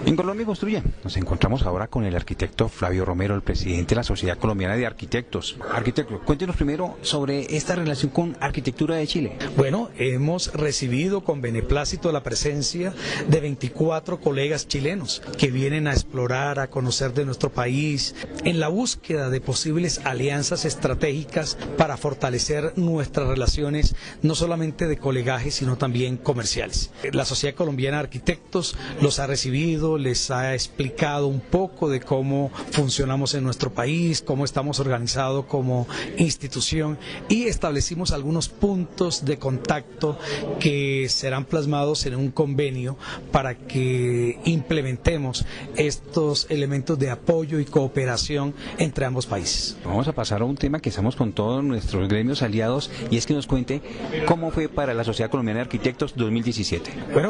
En Colombia Construye nos encontramos ahora con el arquitecto Flavio Romero, el presidente de la Sociedad Colombiana de Arquitectos. Arquitecto, cuéntenos primero sobre esta relación con Arquitectura de Chile. Bueno, hemos recibido con beneplácito la presencia de 24 colegas chilenos que vienen a explorar, a conocer de nuestro país, en la búsqueda de posibles alianzas estratégicas para fortalecer nuestras relaciones, no solamente de colegaje, sino también comerciales. La Sociedad Colombiana de Arquitectos los ha recibido, les ha explicado un poco de cómo funcionamos en nuestro país, cómo estamos organizados como institución, y establecimos algunos puntos de contacto que serán plasmados en un convenio para que implementemos estos elementos de apoyo y cooperación entre ambos países. Vamos a pasar a un tema que estamos con todos nuestros gremios aliados, y es que nos cuente cómo fue para la Sociedad Colombiana de Arquitectos 2017. Bueno,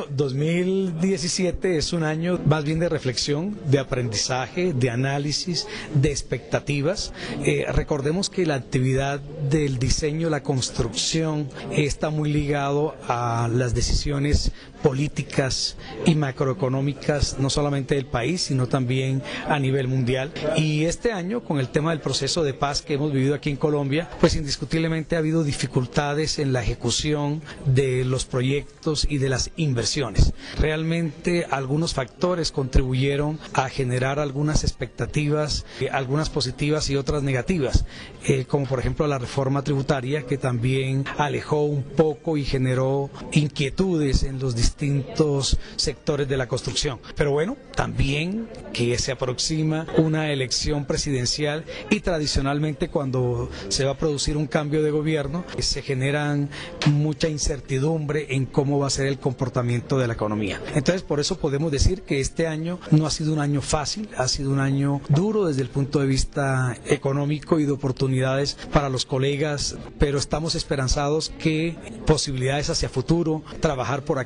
2017 es un año más bien de reflexión, de aprendizaje, de análisis, de expectativas. Recordemos que la actividad del diseño, la construcción, está muy ligado a las decisiones políticas y macroeconómicas, no solamente del país, sino también a nivel mundial. Y este año, con el tema del proceso de paz que hemos vivido aquí en Colombia, pues indiscutiblemente ha habido dificultades en la ejecución de los proyectos y de las inversiones. Realmente algunos factores contribuyeron a generar algunas expectativas, algunas positivas y otras negativas, como por ejemplo la reforma tributaria, que también alejó un poco y generó inquietudes en los distintos sectores de la construcción. Pero bueno, también que se aproxima una elección presidencial, y tradicionalmente cuando se va a producir un cambio de gobierno se generan mucha incertidumbre en cómo va a ser el comportamiento de la economía. Entonces, por eso podemos decir que este año no ha sido un año fácil, ha sido un año duro desde el punto de vista económico y de oportunidades para los colegas, pero estamos esperanzados que posibilidades hacia futuro, trabajar por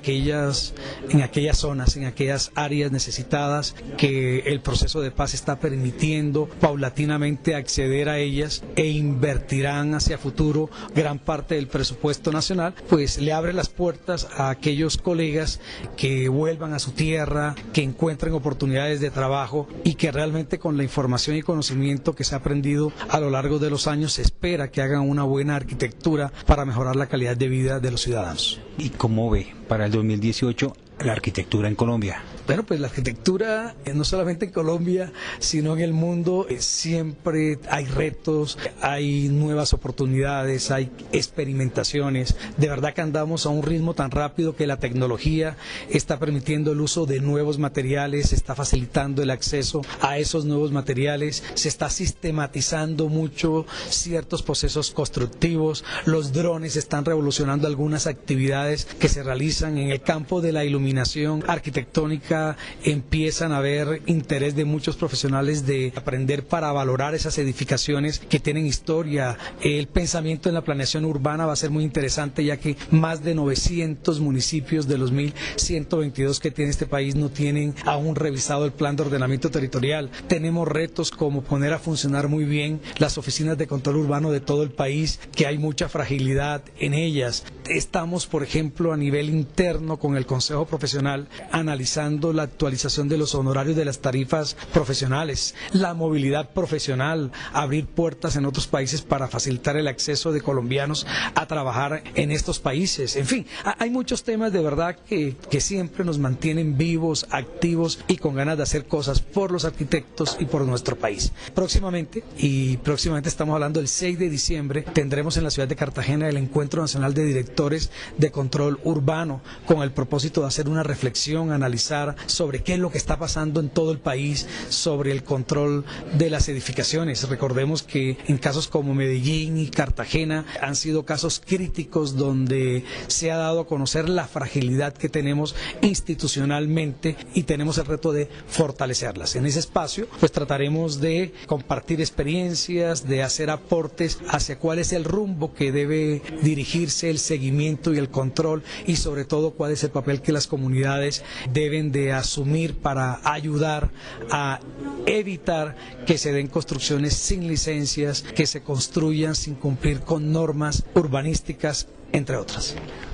en aquellas zonas, en aquellas áreas necesitadas, que el proceso de paz está permitiendo paulatinamente acceder a ellas, e invertirán hacia futuro gran parte del presupuesto nacional, pues le abre las puertas a aquellos colegas que vuelvan a su tierra, que encuentren oportunidades de trabajo, y que realmente con la información y conocimiento que se ha aprendido a lo largo de los años se espera que hagan una buena arquitectura para mejorar la calidad de vida de los ciudadanos. ¿Y cómo ve para el 2018 la arquitectura en Colombia? Bueno, pues la arquitectura, no solamente en Colombia, sino en el mundo, siempre hay retos, hay nuevas oportunidades, hay experimentaciones. De verdad que andamos a un ritmo tan rápido que la tecnología está permitiendo el uso de nuevos materiales, está facilitando el acceso a esos nuevos materiales, se está sistematizando mucho ciertos procesos constructivos, los drones están revolucionando algunas actividades que se realizan en el campo de la iluminación arquitectónica. Empiezan a haber interés de muchos profesionales de aprender para valorar esas edificaciones que tienen historia. El pensamiento en la planeación urbana va a ser muy interesante, ya que más de 900 municipios de los 1.122 que tiene este país no tienen aún revisado el plan de ordenamiento territorial. Tenemos retos como poner a funcionar muy bien las oficinas de control urbano de todo el país, que hay mucha fragilidad en ellas. Estamos, por ejemplo, a nivel interno con el Consejo Profesional analizando la actualización de los honorarios de las tarifas profesionales, la movilidad profesional, abrir puertas en otros países para facilitar el acceso de colombianos a trabajar en estos países. En fin, hay muchos temas de verdad que siempre nos mantienen vivos, activos y con ganas de hacer cosas por los arquitectos y por nuestro país. Próximamente estamos hablando del 6 de diciembre, tendremos en la ciudad de Cartagena el Encuentro Nacional de Directores de Control Urbano, con el propósito de hacer una reflexión, analizar sobre qué es lo que está pasando en todo el país sobre el control de las edificaciones. Recordemos que en casos como Medellín y Cartagena han sido casos críticos donde se ha dado a conocer la fragilidad que tenemos institucionalmente, y tenemos el reto de fortalecerlas. En ese espacio pues trataremos de compartir experiencias, de hacer aportes hacia cuál es el rumbo que debe dirigirse el seguimiento y el control, y sobre todo cuál es el papel que las comunidades deben de asumir para ayudar a evitar que se den construcciones sin licencias, que se construyan sin cumplir con normas urbanísticas, entre otras.